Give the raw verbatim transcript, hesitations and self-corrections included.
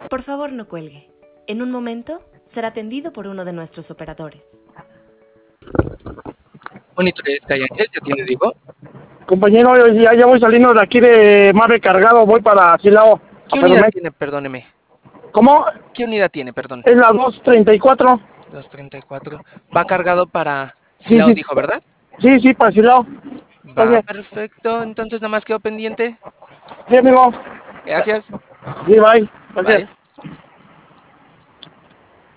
Por favor, no cuelgue. En un momento será atendido por uno de nuestros operadores. Monitores Calle Ángel, ¿ya tiene Diego? Compañero, ya, ya voy saliendo de aquí de más recargado, voy para Silao. ¿Qué unidad tiene? Perdóneme. ¿Cómo? ¿Qué unidad tiene? Perdón. Es la dos treinta y cuatro. dos treinta y cuatro. Va cargado para Sí, Silao, sí. dijo, ¿verdad? Sí, sí, para Silao. Va, Gracias. perfecto. Entonces nada más quedo pendiente. Sí, amigo. Gracias. Sí, bye. Gracias. Bye.